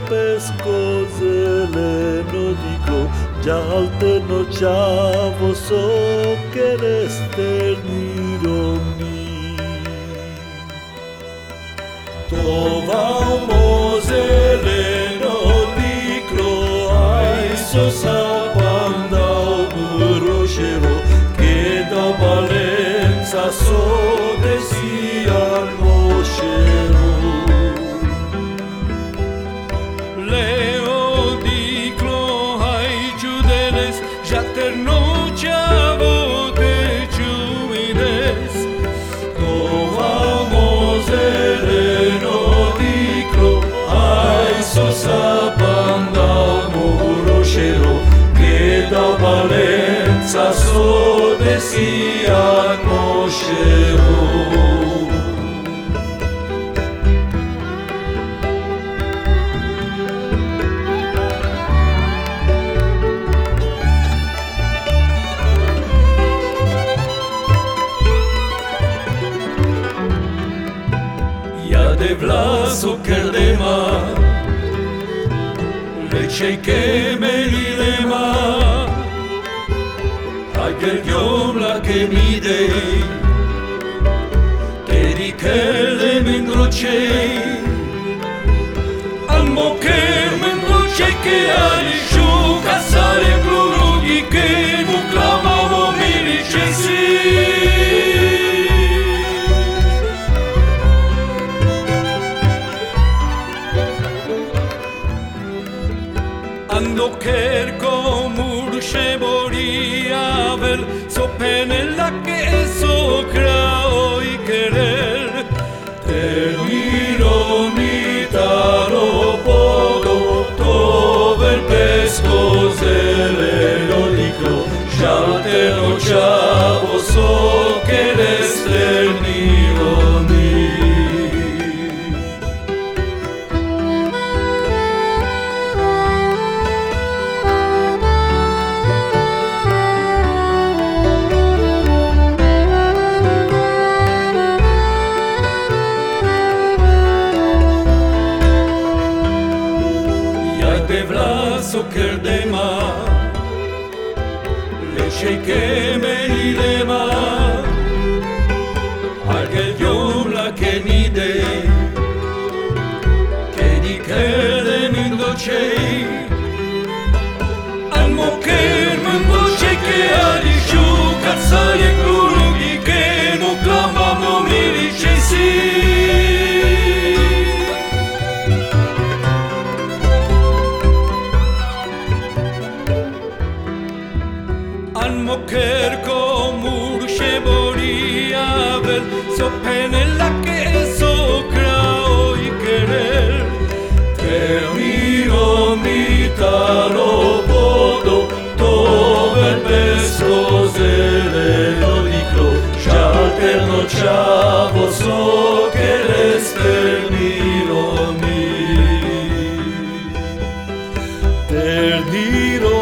pesco zeleno diclo, già alterno ciavo so che resterniro mi. Tovamo zeleno diclo, ai so sapandao roșero, che da Valența so desia moșero. Leo diclo hai giudeles, jaterno ciavo te ciumides. Tovamo zeleno diclo, ai so sapandao roșero, che da Valența so desia moșero. De vlaso cărdema, lecei che melilema, ager la che mi dei, te di che le mendrocei, al mocher mendrocei che ali giù casare glorughi che nu clamavo mi ricesi. Ando cerco murșe boria ver, so penella che socra oi querer. Te miro mitaro podo, tover pesco zeleno diclo, jalterno ciavo so che resterniro mi. De vlaso cărdema, lecei che melilema, algel la che mi dei, che di che le mindocei, al mocher mindocei che ali giù cazzare glurughi che nu clamamo mi ricesi. Al mocherco murșe boria ver, so penella che socra oi querer. Te miro mitaro podo, tover pesco zeleno diclo, jalterno ciavo so che resterniro mi. Terniro